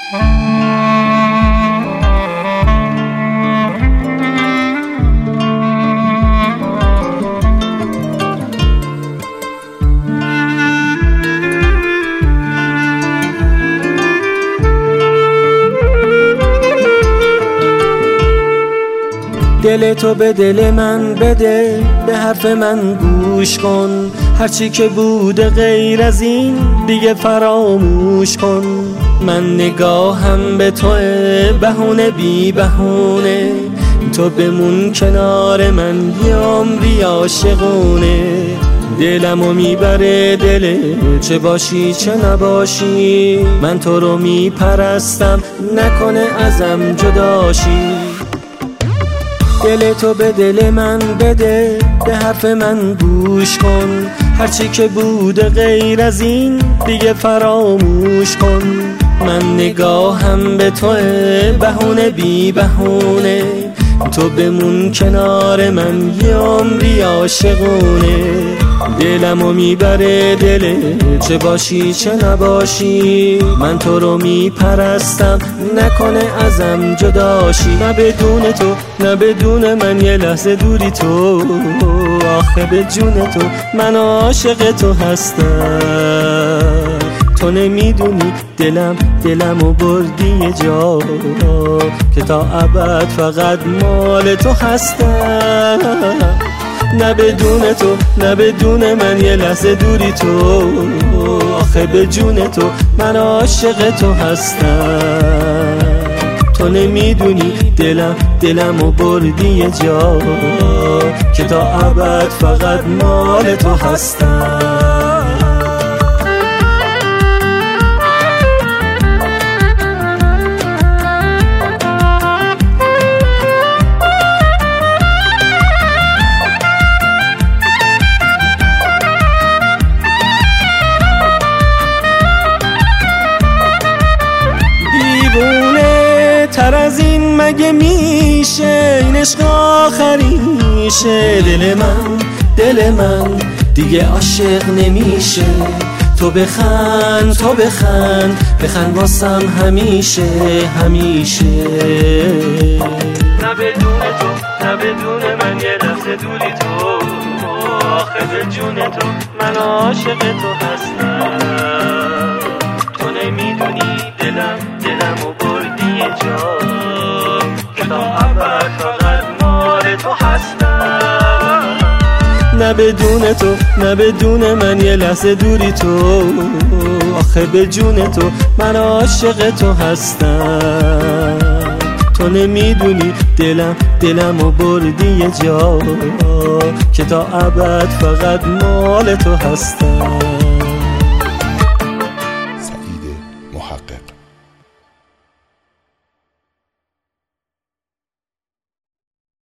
دل تو به دل من بده، به حرف من گوش کن، هرچی که بوده غیر از این دیگه فراموش کن. من نگاهم به توه، بهونه بی بهونه، تو بمون کنار من یه عمری عاشقونه. دلمو میبره دله، چه باشی چه نباشی، من تو رو میپرستم، نکنه ازم جداشی. دل تو به دل من بده، به حرف من گوش کن، هرچی که بوده غیر از این دیگه فراموش کن. من نگاهم به توه، بهونه بی بهونه، تو بمون کنار من یه عمری عاشقونه. دلمو میبره دله، چه باشی چه نباشی، من تو رو میپرستم، نکنه ازم جداشی. نه بدون تو، نه بدون من یه لحظه دوری تو، آخه به جون تو من عاشق تو هستم. تو نمیدونی دلمو بردی یه جا که تا ابد فقط مال تو هستم. نه بدون تو، نه بدون من یه لحظه دوری تو، آخه به جون تو من عاشق تو هستم. تو نمیدونی دلمو بردی یه جا که تا ابد فقط مال تو هستم. تر از این مگه میشه، این عشق آخریشه. دل من دیگه عاشق نمیشه. تو بخند، تو بخند، بخند واسم همیشه همیشه. نه بدون تو، نه بدون من یه لحظه دوری تو، آخه به جون تو من عاشق تو هستم. تو نمیدونی دلمو بردی یه جا که تا ابد فقط مال تو هستم. نه بدون تو، نه بدون من یه لحظه دوری تو، آخه به جون تو من عاشق تو هستم. تو نمیدونی دلمو بردی یه جا که تا ابد فقط مال تو هستم.